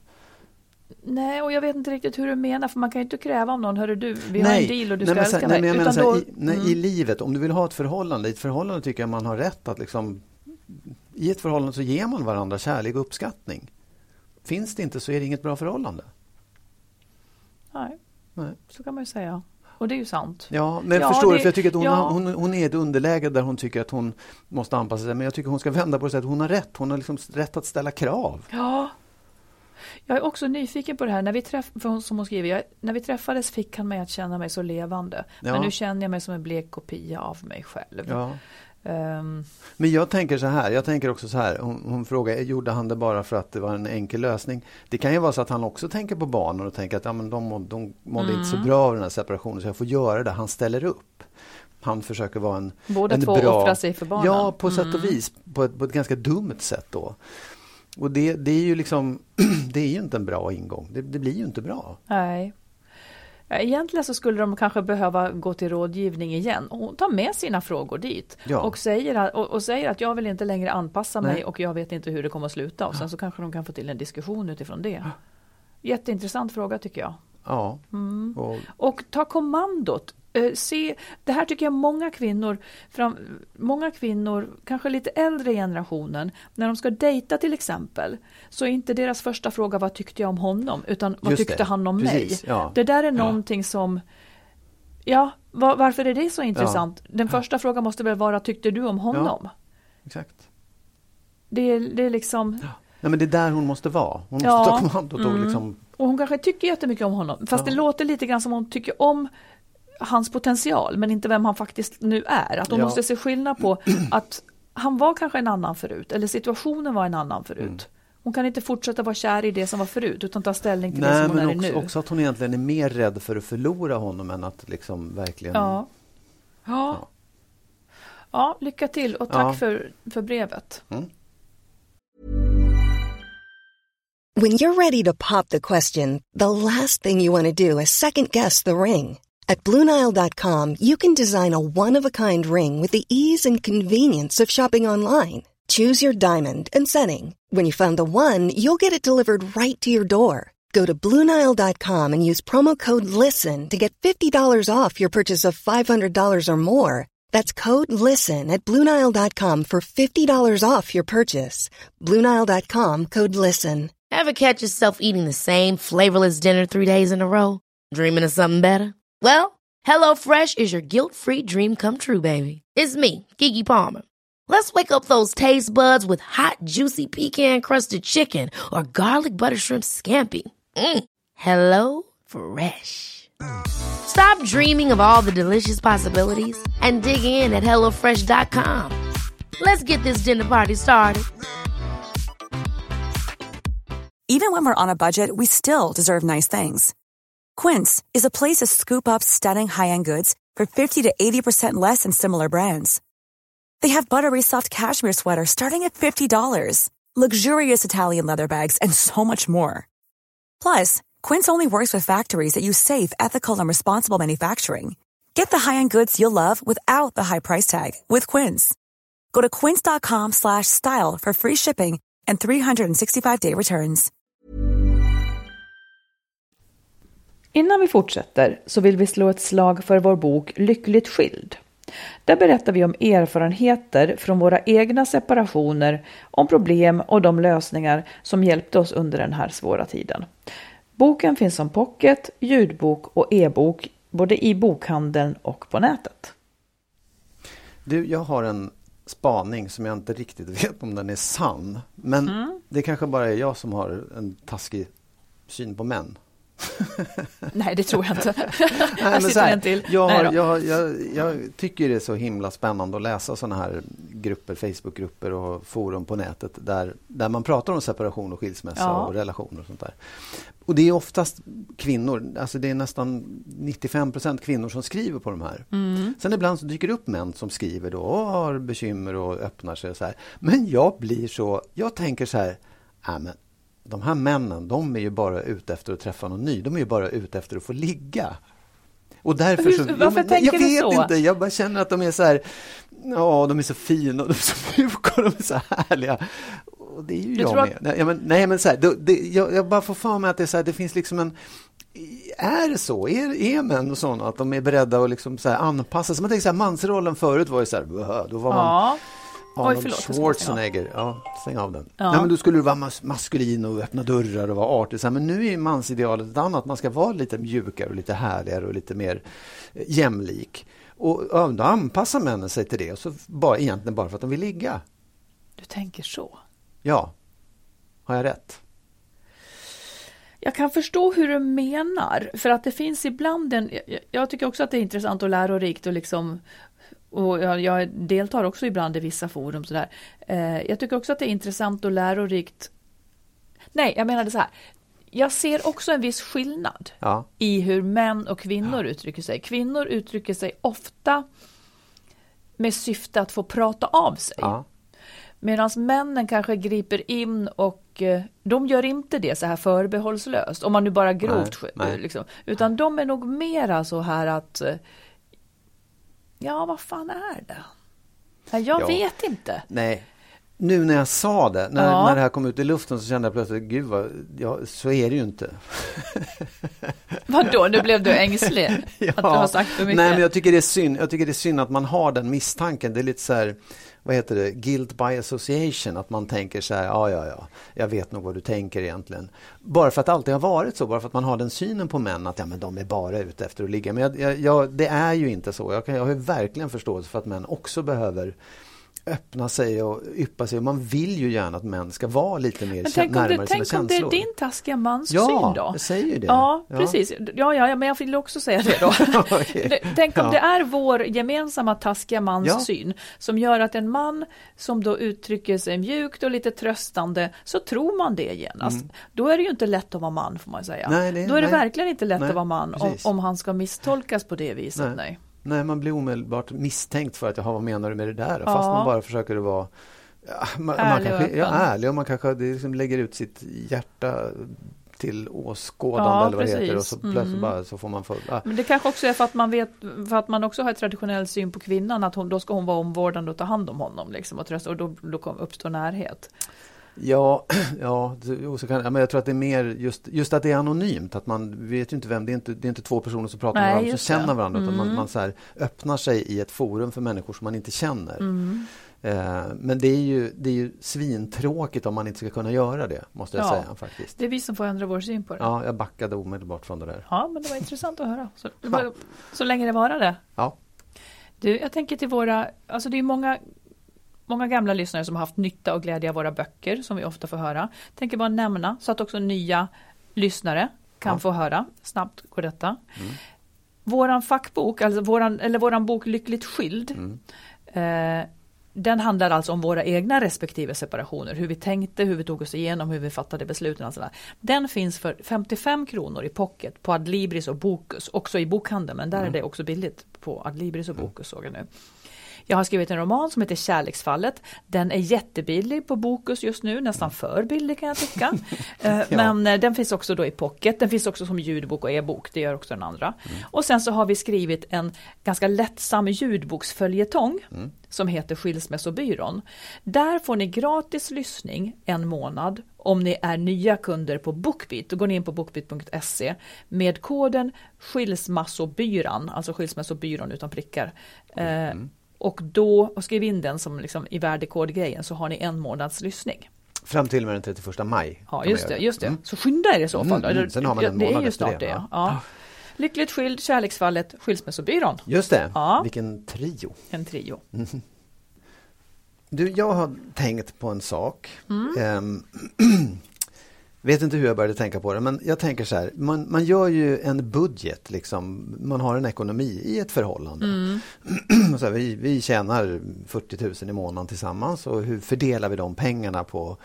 Nej, och jag vet inte riktigt hur du menar, för man kan ju inte kräva om någon, hörru du, vi nej, har en deal och du ska nej, älska nej, mig. Nej, utan så här, då, i, nej, mm. i livet, om du vill ha ett förhållande, i ett förhållande tycker jag man har rätt att liksom, i ett förhållande så ger man varandra kärlek och uppskattning. Finns det inte så är det inget bra förhållande. Nej, nej. Så kan man ju säga. Och det är ju sant. Ja, men ja, förstår det, du, för jag tycker att hon, ja. hon, hon är i ett underläge där hon tycker att hon måste anpassa sig, men jag tycker hon ska vända på det så att hon har rätt. Hon har liksom rätt att ställa krav. Ja. Jag är också nyfiken på det här. När vi, träff, som hon skriver, jag, när vi träffades fick han mig att känna mig så levande. Ja. Men nu känner jag mig som en blek kopia av mig själv. Ja. Um. Men jag tänker så här, jag tänker också så här, hon, hon frågar, gjorde han det bara för att det var en enkel lösning? Det kan ju vara så att han också tänker på barnen och tänker att ja, men de, må, de mådde mm. inte så bra av den här separationen så jag får göra det. Han ställer upp. Han försöker vara en, Båda en två bra... offrar sig för barnen. Ja, på mm. sätt och vis. På ett, på ett ganska dumt sätt då. Och det, det är ju liksom det är ju inte en bra ingång. Det, det blir ju inte bra. Nej. Egentligen så skulle de kanske behöva gå till rådgivning igen och ta med sina frågor dit. Ja. Och, säger, och, och säger att jag vill inte längre anpassa mig Nej. och jag vet inte hur det kommer att sluta. Och sen så kanske de kan få till en diskussion utifrån det. Jätteintressant fråga tycker jag. Ja. Mm. Och, och ta kommandot. Uh, se, det här tycker jag många kvinnor, fram, många kvinnor, kanske lite äldre generationen, när de ska dejta till exempel, så är inte deras första fråga vad tyckte jag om honom, utan vad Just tyckte det. han om Precis, mig. ja. Det där är ja. någonting som, ja, var, varför är det så intressant? Ja. Den första frågan måste väl vara, tyckte du om honom? Ja. Exakt. Det, det är liksom... Ja. Nej, men det är där hon måste vara. Hon måste ja. ta kommandot och mm. liksom... Och hon kanske tycker jättemycket om honom. Fast ja. det låter lite grann som hon tycker om hans potential, men inte vem han faktiskt nu är. Att hon ja. måste se skillnad på att han var kanske en annan förut, eller situationen var en annan förut. Mm. Hon kan inte fortsätta vara kär i det som var förut, utan ta ställning till Nej, det som hon är också, nu. också att hon egentligen är mer rädd för att förlora honom än att liksom verkligen... Ja, ja. ja. ja lycka till och tack ja. för, för brevet. Mm. When you're ready to pop the question, the last thing you want to do is second guess the ring. At Blue Nile dot com, you can design a one-of-a-kind ring with the ease and convenience of shopping online. Choose your diamond and setting. When you find the one, you'll get it delivered right to your door. Go to Blue Nile dot com and use promo code LISTEN to get fifty dollars off your purchase of five hundred dollars or more. That's code LISTEN at Blue Nile dot com for fifty dollars off your purchase. Blue Nile dot com, code LISTEN. Ever catch yourself eating the same flavorless dinner three days in a row? Dreaming of something better? Well, HelloFresh is your guilt-free dream come true, baby. It's me, Keke Palmer. Let's wake up those taste buds with hot, juicy pecan-crusted chicken or garlic butter shrimp scampi. Mm. Hello Fresh. Stop dreaming of all the delicious possibilities and dig in at hello fresh dot com. Let's get this dinner party started. Even when we're on a budget, we still deserve nice things. Quince is a place to scoop up stunning high-end goods for fifty to eighty percent less than similar brands. They have buttery soft cashmere sweaters starting at fifty dollars, luxurious Italian leather bags, and so much more. Plus, Quince only works with factories that use safe, ethical, and responsible manufacturing. Get the high-end goods you'll love without the high price tag with Quince. Go to quince dot com slash style for free shipping and three sixty-five day returns. Innan vi fortsätter så vill vi slå ett slag för vår bok Lyckligt skild. Där berättar vi om erfarenheter från våra egna separationer, om problem och de lösningar som hjälpte oss under den här svåra tiden. Boken finns som pocket, ljudbok och e-bok både i bokhandeln och på nätet. Du, jag har en spaning som jag inte riktigt vet om den är sann. Men mm. det kanske bara är jag som har en taskig syn på män. Nej, det tror jag inte. Nej, men så här, till. Jag, har, Nej jag, jag, jag tycker det är så himla spännande att läsa såna här grupper, Facebookgrupper och forum på nätet där, där man pratar om separation och skilsmässa ja. och relationer och sånt där. Och det är oftast kvinnor, alltså det är nästan nittiofem procent kvinnor som skriver på de här. Mm. Sen ibland så dyker det upp män som skriver då och har bekymmer och öppnar sig och så här. Men jag blir så, jag tänker så här, äh, men de här männen, de är ju bara ute efter att träffa någon ny. De är ju bara ute efter att få ligga. Och därför så... Hur, varför jag, tänker jag vet du så? inte, jag bara känner att de är så här... Ja, de är så fina och de är så mjuka och de är så härliga. Och det är ju du jag med. Att... Nej, men, nej, men så här, det, det, jag, jag bara får för mig att det är så här, det finns liksom en... Är det så? Är, är män och sådana att de är beredda att liksom så här anpassa sig? Man tänker så här, mansrollen förut var ju så här... Då var man... Ja. Arnold Oj, förlåt, Schwarzenegger. Ja, stäng av den. Ja. Nej, men då skulle du vara mas- maskulin och öppna dörrar och vara artig. Så här, men nu är mansidealet ett annat. Man ska vara lite mjukare och lite härligare och lite mer eh, jämlik. Och ja, då anpassar männen sig till det. Och så bara, egentligen bara för att de vill ligga. Du tänker så? Ja. Har jag rätt? Jag kan förstå hur du menar. För att det finns ibland en... Jag, jag tycker också att det är intressant och lärorikt och liksom... Och jag, jag deltar också ibland i vissa forum. Sådär. Eh, jag tycker också att det är intressant och lärorikt. Nej, jag menade så här. Jag ser också en viss skillnad ja. i hur män och kvinnor ja. uttrycker sig. Kvinnor uttrycker sig ofta med syfte att få prata av sig. Ja. Medan männen kanske griper in och eh, de gör inte det så här förbehållslöst. Om man nu bara grovt nej, nej. Liksom. Utan de är nog mera så här att... Eh, ja, vad fan är det? Jag ja. vet inte. Nej, nu när jag sa det, när, ja. när det här kom ut i luften så kände jag plötsligt, gud vad, ja, så är det ju inte. Vadå, nu blev du ängslig ja. att du har sagt för mycket? Nej, men jag tycker det är synd. Jag tycker det är synd att man har den misstanken. Det är lite så här, vad heter det? Guilt by association. Att man tänker så här, ja, ja, ja, jag vet nog vad du tänker egentligen. Bara för att det alltid har varit så. Bara för att man har den synen på män att ja, men de är bara ute efter att ligga. Men jag, jag, jag, det är ju inte så. Jag, kan, jag har ju verkligen förståelse för att män också behöver öppna sig och yppa sig. Och man vill ju gärna att män ska vara lite mer tänk närmare det, sina tänk känslor. Tänk om det är din taskiga manssyn ja, då? Ja, jag säger ju det. Ja, ja. precis. Ja, ja, men jag vill också säga det då. okay. Tänk om ja. det är vår gemensamma taskiga manssyn ja. som gör att en man som då uttrycker sig mjukt och lite tröstande, så tror man det genast. Mm. Då är det ju inte lätt att vara man, får man säga. Nej, det, då är det nej. verkligen inte lätt nej, att vara man om, om han ska misstolkas på det viset. Nej. nej. Nej, man blir omedelbart misstänkt för att jag har vad menar du med det där? Ja. Fast man bara försöker att vara ja, man, ärlig, man kanske, ja, ärlig och man kanske liksom lägger ut sitt hjärta till åskådande ja, eller vad det heter och så plötsligt mm. bara så får man få, ja. Men det kanske också är för att man vet, för att man också har ett traditionell syn på kvinnan, att hon, då ska hon vara omvårdande och ta hand om honom liksom, och trösta, och då, då uppstår närhet. Ja, ja, och så kan, men jag tror att det är mer just, just att det är anonymt, att man vet ju inte vem, det är inte, det är inte två personer som pratar Nej, med varandra som känner varandra, mm. utan man, man så här öppnar sig i ett forum för människor som man inte känner. Mm. Eh, men det är, ju, det är ju svintråkigt om man inte ska kunna göra det, måste jag ja, säga faktiskt. Det är vi som får ändra vår syn på det. Ja, jag backade omedelbart från det där. Ja, men det var intressant att höra. Så, det var, ja. så länge det var det. Ja. Du, jag tänker till våra, alltså det är många Många gamla lyssnare som har haft nytta och glädje av våra böcker som vi ofta får höra. Tänker bara nämna så att också nya lyssnare kan ja. få höra. Snabbt går detta. Mm. Våran fackbok, alltså våran, eller våran bok Lyckligt skild. Mm. Eh, den handlar alltså om våra egna respektive separationer. Hur vi tänkte, hur vi tog oss igenom, hur vi fattade besluten och sådär. Den finns för femtiofem kronor i pocket på Adlibris och Bokus. Också i bokhandeln, men där mm. är det också billigt på Adlibris och Bokus, såg jag nu. Jag har skrivit en roman som heter Kärleksfallet. Den är jättebillig på Bokus just nu, nästan för billig kan jag tycka. ja. Men den finns också då i pocket. Den finns också som ljudbok och e-bok, det gör också den andra. Mm. Och sen så har vi skrivit en ganska lättsam ljudboksföljetong mm. som heter Skilsmässobyrån. Där får ni gratis lyssning en månad om ni är nya kunder på BookBeat. Då går ni in på bookbeat punkt se med koden Skilsmässobyrån, alltså Skilsmässobyrån utan prickar. Mm. Eh, Och då, och skriv in den som liksom i värdekodgrejen, så har ni en månads lyssning. Fram till med den trettioförsta maj. Ja, just det. Just det. Mm. Så skynda er i så fall. Mm, mm. Sen har man en månad det är ju snart det. Ja. Ja. Lyckligt skild, Kärleksfallet, Skilsmässobyrån. Just det. Ja. Vilken trio. En trio. Mm. Du, jag har tänkt på en sak. Mm. Um, vet inte hur jag började tänka på det, men jag tänker så här, man, man gör ju en budget liksom, man har en ekonomi i ett förhållande. Mm. så här, vi, vi tjänar fyrtio tusen i månaden tillsammans, och hur fördelar vi de pengarna på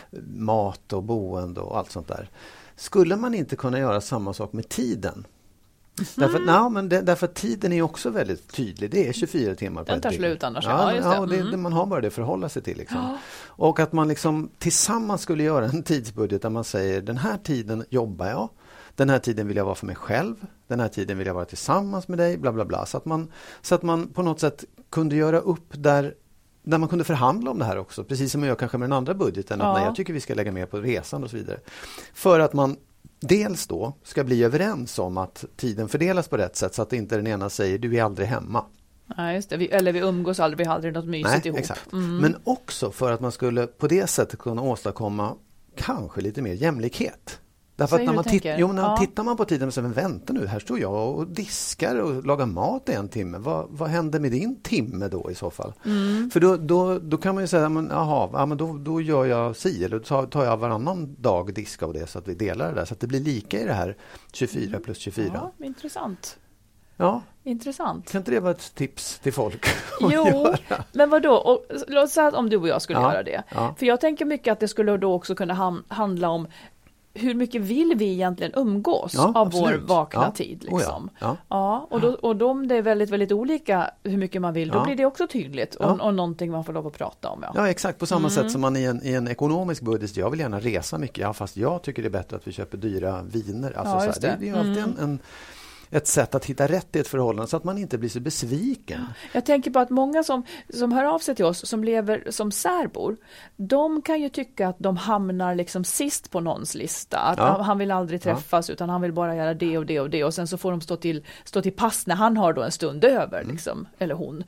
mat och boende och allt sånt där. Skulle man inte kunna göra samma sak med tiden? Mm. Därför, na, men det, därför att tiden är också väldigt tydlig. Det är tjugofyra timmar per Den tar slut annars. Ja, ja, just det. Ja, det, mm. det, man har bara det att förhålla sig till. Liksom. Ja. Och att man liksom tillsammans skulle göra en tidsbudget där man säger, den här tiden jobbar jag. Den här tiden vill jag vara för mig själv. Den här tiden vill jag vara tillsammans med dig. Bla bla bla. Så att man, så att man på något sätt kunde göra upp där, där man kunde förhandla om det här också. Precis som man gör kanske med den andra budgeten. Ja. Att nej, jag tycker vi ska lägga mer på resan och så vidare. För att man dels då ska bli överens om att tiden fördelas på rätt sätt, så att inte den ena säger du är aldrig hemma. Ja, just det. Vi, eller vi umgås aldrig, vi har aldrig något mysigt Nej, ihop. Exakt. Mm. Men också för att man skulle på det sättet kunna åstadkomma kanske lite mer jämlikhet. Därför att när man, titt- jo, när ja. tittar man på tiden och säger, men vänta nu, här står jag och diskar och lagar mat i en timme. Vad, vad händer med din timme då i så fall? Mm. För då, då, då kan man ju säga, men, aha, ja, men då, då gör jag si, eller tar, tar jag varannan dag diska av det, så att vi delar det där. Så att det blir lika i det här tjugofyra plus tjugofyra. Ja, intressant. Ja. Intressant. Kan inte det vara ett tips till folk? Jo, men vadå? Och, låt säga om du och jag skulle ja. göra det. Ja. För jag tänker mycket att det skulle då också kunna ham- handla om hur mycket vill vi egentligen umgås ja, av absolut. vår vakna ja. tid liksom. Oh ja. Ja. Ja, och då, och då om det är väldigt väldigt olika hur mycket man vill, då ja. blir det också tydligt och, ja. och någonting man får lov att prata om. Ja, ja exakt, på samma mm. sätt som man i en, i en ekonomisk budget, jag vill gärna resa mycket, ja, fast jag tycker det är bättre att vi köper dyra viner. Alltså, ja, så här, det. det, det är alltid mm. en, en ett sätt att hitta rätt i ett förhållande så att man inte blir så besviken. Jag tänker på att många som, som hör av sig till oss som lever som särbor, de kan ju tycka att de hamnar liksom sist på någons lista. Att ja. han vill aldrig träffas ja. utan han vill bara göra det och det och det, och sen så får de stå till, stå till pass när han har då en stund över, mm. liksom, eller hon.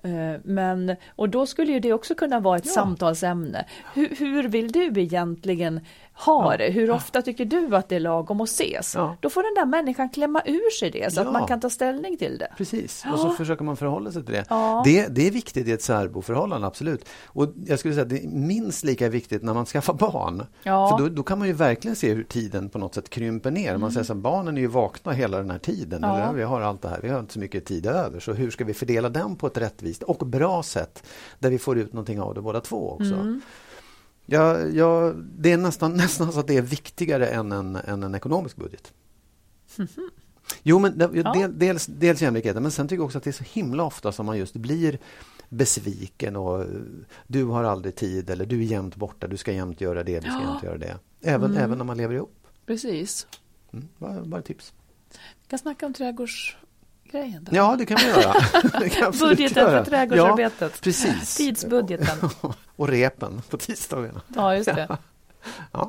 Men, och då skulle ju det också kunna vara ett ja. samtalsämne. Hur, hur vill du egentligen ha ja. det? Hur ofta tycker du att det är lagom att ses? Ja. Då får den där människan klämma ur sig det så ja. att man kan ta ställning till det. Precis, ja. och så försöker man förhålla sig till det. Ja. det. Det är viktigt i ett särboförhållande, absolut. Och jag skulle säga att det är minst lika viktigt när man skaffar barn. Ja. För då, då kan man ju verkligen se hur tiden på något sätt krymper ner. Man mm. säger så att barnen är ju vakna hela den här tiden. Ja. Eller, vi har allt det här, vi har inte så mycket tid över. Så hur ska vi fördela den på ett rättvist och bra sätt där vi får ut någonting av det båda två också. Mm. Ja, ja, det är nästan, nästan så att det är viktigare än en, än en ekonomisk budget. Mm-hmm. Jo, men det, ja. del, dels, dels jämlikheten, men sen tycker jag också att det är så himla ofta som man just blir besviken och du har aldrig tid eller du är jämt borta, du ska jämt göra det, du ska ja. jämt göra det. Även, mm. även när man lever ihop. Precis. Mm, bara, bara tips. Vi kan snacka om trädgårds... Grejen, ja, det kan vi göra. kan budgeten göra. För trädgårdsarbetet. Ja, precis. Tidsbudgeten. Och repen på tisdagarna. Ja, just det. ja.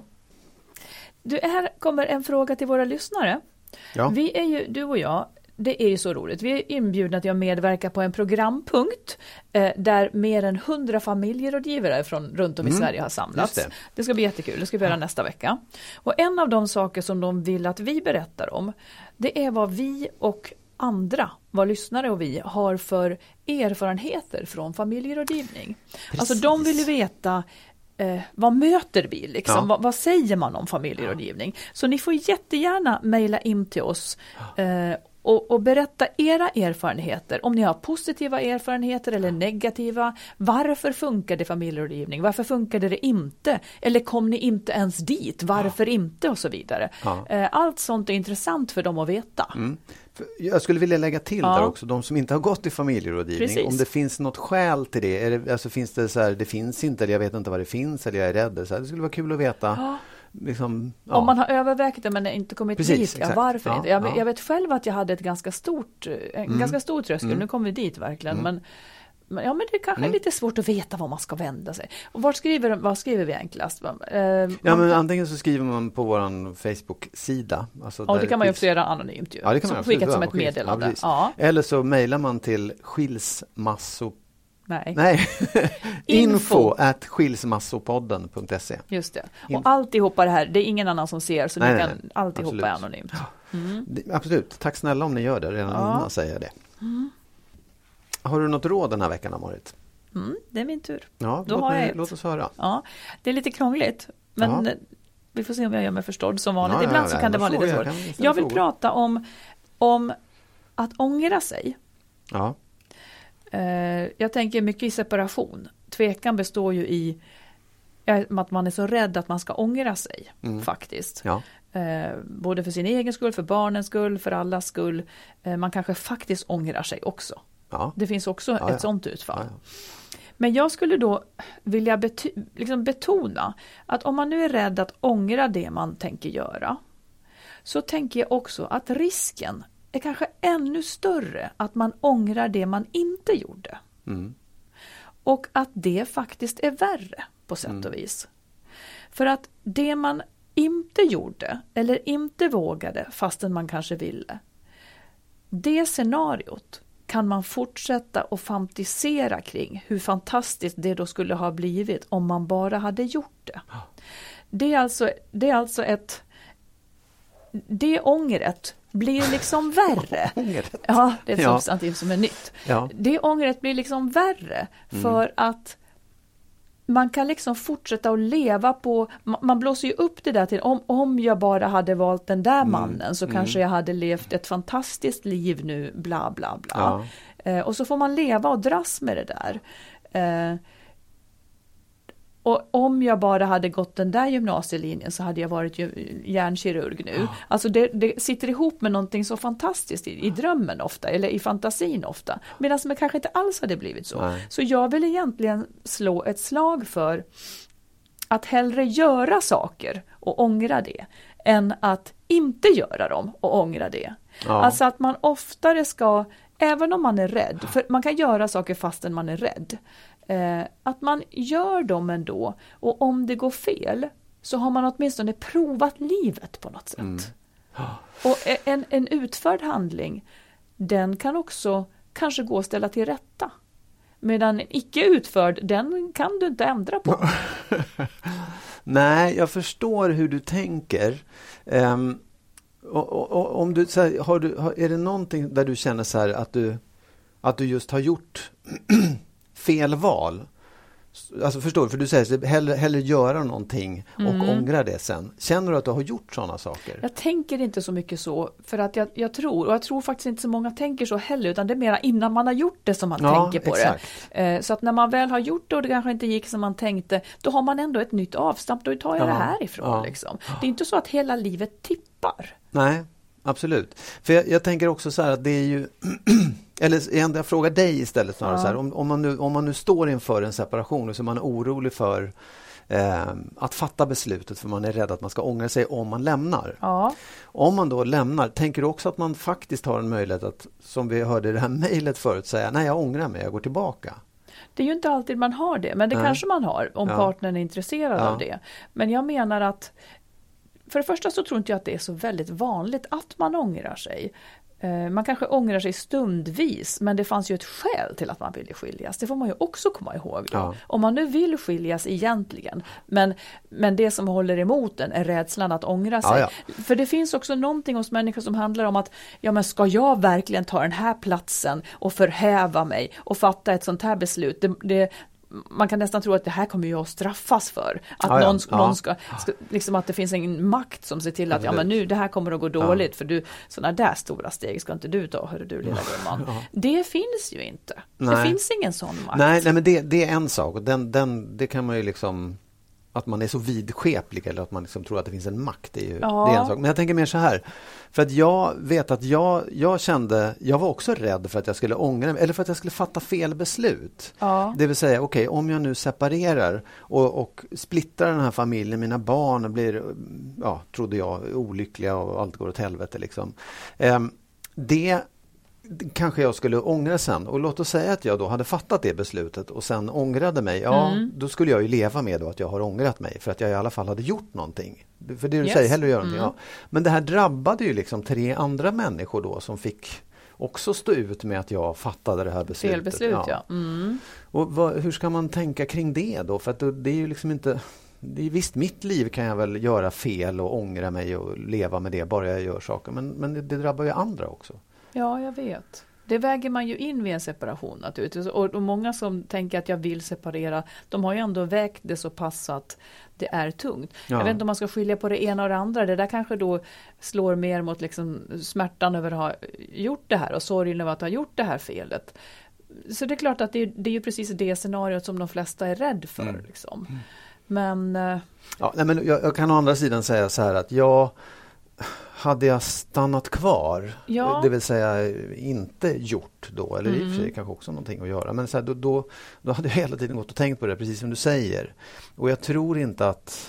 Du, här kommer en fråga till våra lyssnare. Ja. Vi är ju, du och jag, det är ju så roligt. Vi är inbjudna till att medverka på en programpunkt eh, där mer än hundra familjerådgivare från runt om i mm. Sverige har samlats. Det. det ska bli jättekul. Det ska vi göra ja. nästa vecka. Och en av de saker som de vill att vi berättar om, det är vad vi och andra, vad lyssnare och vi har för erfarenheter från familjerådgivning. Precis. Alltså de vill ju veta eh, vad möter vi liksom? Ja. Vad, vad säger man om familjerådgivning? Ja. Så ni får jättegärna mejla in till oss eh, och, och berätta era erfarenheter. Om ni har positiva erfarenheter eller negativa. Varför funkar det familjerådgivning? Varför funkar det inte? Eller kom ni inte ens dit? Varför ja. inte? Och så vidare. Ja. Eh, allt sånt är intressant för dem att veta. Mm. Jag skulle vilja lägga till ja. där också, de som inte har gått i familjerådgivning. Precis. Om det finns något skäl till det, är det alltså finns det så här, det finns inte, eller jag vet inte vad det finns, eller jag är rädd. Så här, det skulle vara kul att veta. Ja. Liksom, ja. Om man har övervägt det men inte kommit Precis, dit, ja, varför ja, inte? Jag, ja. jag vet själv att jag hade ett ganska stort, en mm. ganska stor tröskel, mm. nu kommer vi dit verkligen, mm. men Ja, men det kanske mm. är lite svårt att veta var man ska vända sig. Och var skriver, vad skriver vi enklast? Eh, ja, men antingen så skriver man på vår Facebook-sida. Alltså ja, det kan man ju också göra anonymt ju. Ja, det kan man skickat som ett meddelande. Ja, ja. Eller så mejlar man till skilsmasso... Nej. Nej. Info at skilsmassopodden punkt se. Just det. Och alltihopa det här, det är ingen annan som ser, så nej, ni kan nej, alltihopa är anonymt. Mm. Det, absolut. Tack snälla om ni gör det redan ja. innan, säger jag det. Mm. Har du något råd den här veckan, Marit? Mm, det är min tur. Ja, Då låt, har mig, jag låt oss höra. Ja, det är lite krångligt, men ja. vi får se om jag gör mig förstådd som vanligt. Ja, ja, Ibland ja, så kan det vara lite svårt. Jag, jag vill frågor. prata om, om att ångra sig. Ja. Uh, jag tänker mycket i separation. Tvekan består ju i att man är så rädd att man ska ångra sig, mm. faktiskt. Ja. Uh, både för sin egen skull, för barnens skull, för allas skull. Uh, man kanske faktiskt ångrar sig också. Ja. Det finns också ja, ett ja. sånt utfall. Ja, ja. Men jag skulle då vilja bety- liksom betona att om man nu är rädd att ångra det man tänker göra, så tänker jag också att risken är kanske ännu större att man ångrar det man inte gjorde. Mm. Och att det faktiskt är värre på sätt mm. och vis. För att det man inte gjorde eller inte vågade fastän man kanske ville, det scenariot kan man fortsätta och fantisera kring hur fantastiskt det då skulle ha blivit om man bara hade gjort det. Det är alltså, det är alltså ett... Det ångret blir liksom värre. Ja, det är ett ja. substantiv som är nytt. Ja. Det ångret blir liksom värre för mm. att man kan liksom fortsätta att leva på, man blåser ju upp det där till om, om jag bara hade valt den där mannen mm. så mm. kanske jag hade levt ett fantastiskt liv nu, bla bla bla. Ja. Eh, och så får man leva och dras med det där. Eh, och om jag bara hade gått den där gymnasielinjen så hade jag varit hjärnkirurg nu. Ja. Alltså det, det sitter ihop med någonting så fantastiskt i, i drömmen ofta, eller i fantasin ofta. Medan det kanske inte alls hade blivit så. Nej. Så jag vill egentligen slå ett slag för att hellre göra saker och ångra det, än att inte göra dem och ångra det. Ja. Alltså att man oftare ska, även om man är rädd, för man kan göra saker fastän man är rädd, Eh, att man gör dem ändå, och om det går fel så har man åtminstone provat livet på något sätt. Mm. Och en, en utförd handling, den kan också kanske gå att ställa till rätta. Medan en icke utförd, den kan du inte ändra på. Nej, jag förstår hur du tänker. Um, och, och, och, om du, så här, har du, har, är det någonting där du känner så här att du, att du just har gjort fel val? Alltså förstår du, för du säger hellre, hellre göra någonting och mm. ångra det sen. Känner du att du har gjort sådana saker? Jag tänker inte så mycket så, för att jag, jag tror, och jag tror faktiskt inte så många tänker så heller, utan det är mer innan man har gjort det som man ja, tänker på exakt. det. Eh, så att när man väl har gjort det och det kanske inte gick som man tänkte, då har man ändå ett nytt avstamp, då tar jag ja, det härifrån. Ja. Liksom. Det är inte så att hela livet tippar. Nej, absolut. För jag, jag tänker också så här att det är ju... Eller jag frågar dig istället snarare ja. så här, om, om, man nu, om man nu står inför en separation och så man är orolig för eh, att fatta beslutet för man är rädd att man ska ångra sig om man lämnar. Ja. Om man då lämnar, tänker du också att man faktiskt har en möjlighet att, som vi hörde i det här mejlet förut, säga nej jag ångrar mig, jag går tillbaka? Det är ju inte alltid man har det, men det nej. kanske man har om ja. partnern är intresserad ja. av det. Men jag menar att för det första så tror inte jag att det är så väldigt vanligt att man ångrar sig. Man kanske ångrar sig stundvis, men det fanns ju ett skäl till att man ville skiljas. Det får man ju också komma ihåg då. Ja. Om man nu vill skiljas egentligen, men, men det som håller emot den är rädslan att ångra sig. Ja, ja. För det finns också någonting hos människor som handlar om att ja, men ska jag verkligen ta den här platsen och förhäva mig och fatta ett sånt här beslut? Det, det man kan nästan tro att det här kommer jag att straffas för. Att ja, någon, ja. någon ska, ska liksom att det finns en makt som ser till att ja, men nu det här kommer att gå dåligt ja. för du, sådana där stora steg ska inte du ta, hörru du lilla gumman. Ja. Det finns ju inte. Nej. Det finns ingen sån makt. Nej, nej men det, det är en sak och den, den, det kan man ju liksom att man är så vidskeplig eller att man liksom tror att det finns en makt, det är ju ja. det är en sak. Men jag tänker mer så här, för att jag vet att jag, jag kände, jag var också rädd för att jag skulle ångra mig, eller för att jag skulle fatta fel beslut. Ja. Det vill säga, okej, okay, om jag nu separerar och, och splittrar den här familjen, mina barn blir, ja, trodde jag, olyckliga och allt går åt helvete liksom. Um, det kanske jag skulle ångra sen, och låt oss säga att jag då hade fattat det beslutet och sen ångrade mig, ja mm. då skulle jag ju leva med då att jag har ångrat mig för att jag i alla fall hade gjort någonting, för det du yes. säger, hellre göra någonting mm. ja. Men det här drabbade ju liksom tre andra människor då som fick också stå ut med att jag fattade det här beslutet. Fel beslut, ja, ja. Mm. Och vad, hur ska man tänka kring det då, för att det är ju liksom inte det är visst, mitt liv kan jag väl göra fel och ångra mig och leva med det bara jag gör saker, men, men det, det drabbar ju andra också. Ja, jag vet. Det väger man ju in vid en separation naturligtvis. Och, och många som tänker att jag vill separera, de har ju ändå vägt det så pass att det är tungt. Ja. Jag vet inte om man ska skilja på det ena och det andra. Det där kanske då slår mer mot liksom smärtan över att ha gjort det här och sorgen över att ha gjort det här felet. Så det är klart att det är, det är ju precis det scenariot som de flesta är rädd för. Mm. Liksom. Mm. Men... Ja, nej, men jag, jag kan å andra sidan säga så här att jag... Hade jag stannat kvar, ja. det vill säga inte gjort då, eller mm. i och för sig kanske också någonting att göra, men så här, då, då, då hade jag hela tiden gått och tänkt på det, precis som du säger. Och jag tror inte att,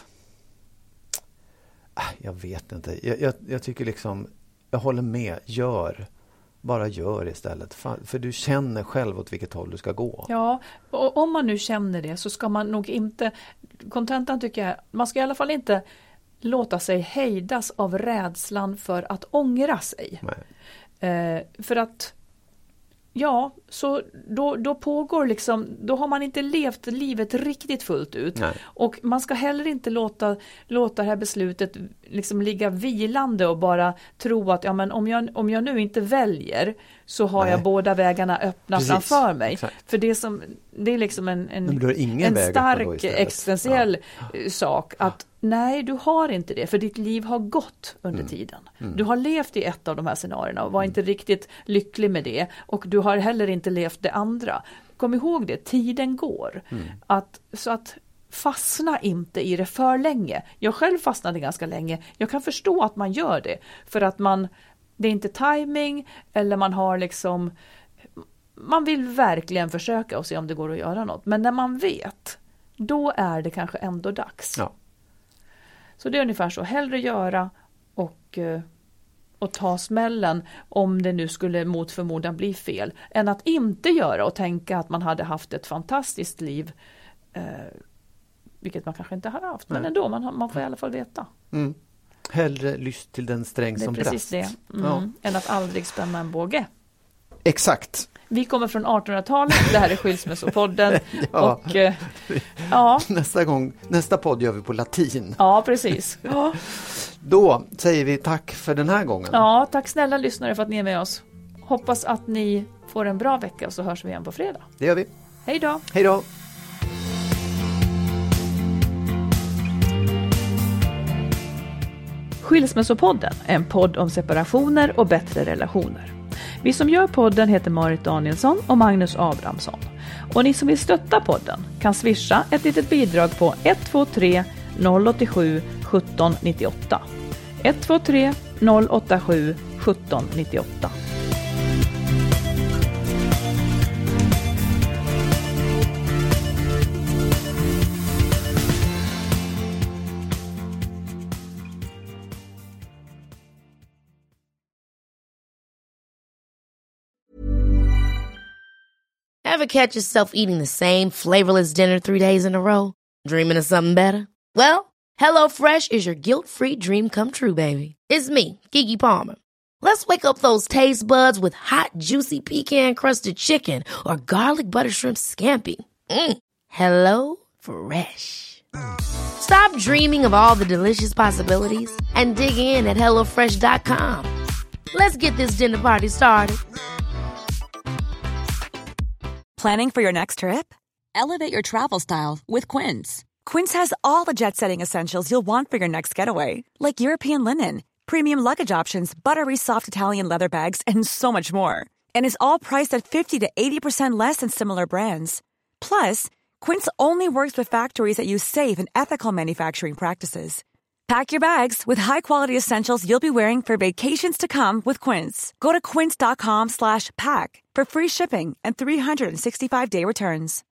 äh, jag vet inte, jag, jag, jag tycker liksom, jag håller med, gör, bara gör istället, för, för du känner själv åt vilket håll du ska gå. Ja, och om man nu känner det så ska man nog inte, kontentan tycker jag, man ska i alla fall inte låta sig hejdas av rädslan för att ångra sig. Eh, för att ja, så då, då pågår liksom, då har man inte levt livet riktigt fullt ut. Nej. Och man ska heller inte låta, låta det här beslutet liksom ligga vilande och bara tro att ja, men om, jag, om jag nu inte väljer så har Nej. jag båda vägarna öppna Precis. framför mig. Exakt. För det, som, det är liksom en, en, en stark existentiell ja. sak att nej, du har inte det, för ditt liv har gått under mm. tiden. Mm. Du har levt i ett av de här scenarierna och var mm. inte riktigt lycklig med det, och du har heller inte levt det andra. Kom ihåg det, tiden går. Mm. Att, så att fastna inte i det för länge. Jag själv fastnade ganska länge. Jag kan förstå att man gör det, för att man, det är inte timing, eller man har liksom, man vill verkligen försöka och se om det går att göra något. Men när man vet, då är det kanske ändå dags. Ja. Så det är ungefär så. Hellre göra och, och ta smällen om det nu skulle mot förmodan bli fel, än att inte göra och tänka att man hade haft ett fantastiskt liv, eh, vilket man kanske inte har haft. Men Nej. ändå, man, man får i alla fall veta. Mm. Hellre lyst till den sträng som brast. Det är precis det. Mm. Ja. Än att aldrig spänna en båge. Exakt. Vi kommer från artonhundratalet, det här är Skilsmässopodden. ja. Och, eh, ja. Nästa gång, nästa podd gör vi på latin. Ja, precis. Ja. Då säger vi tack för den här gången. Ja, tack snälla lyssnare för att ni är med oss. Hoppas att ni får en bra vecka och så hörs vi igen på fredag. Det gör vi. Hej då. Hej då. Skilsmässopodden är en podd om separationer och bättre relationer. Vi som gör podden heter Marit Danielsson och Magnus Abrahamsson. Och ni som vill stötta podden kan swisha ett litet bidrag på ett två tre noll åtta sju sjutton nittioåtta. ett två tre noll åtta sju sjutton nittioåtta. Ever catch yourself eating the same flavorless dinner three days in a row? Dreaming of something better? Well, HelloFresh is your guilt-free dream come true, baby. It's me, Keke Palmer. Let's wake up those taste buds with hot, juicy pecan-crusted chicken or garlic butter shrimp scampi. Mm. Hello Fresh. Stop dreaming of all the delicious possibilities and dig in at hello fresh dot com. Let's get this dinner party started. Planning for your next trip? Elevate your travel style with Quince. Quince has all the jet-setting essentials you'll want for your next getaway, like European linen, premium luggage options, buttery soft Italian leather bags, and so much more. And is all priced at fifty to eighty percent less than similar brands. Plus, Quince only works with factories that use safe and ethical manufacturing practices. Pack your bags with high-quality essentials you'll be wearing for vacations to come with Quince. Go to quince dot com slash pack for free shipping and three sixty-five day returns.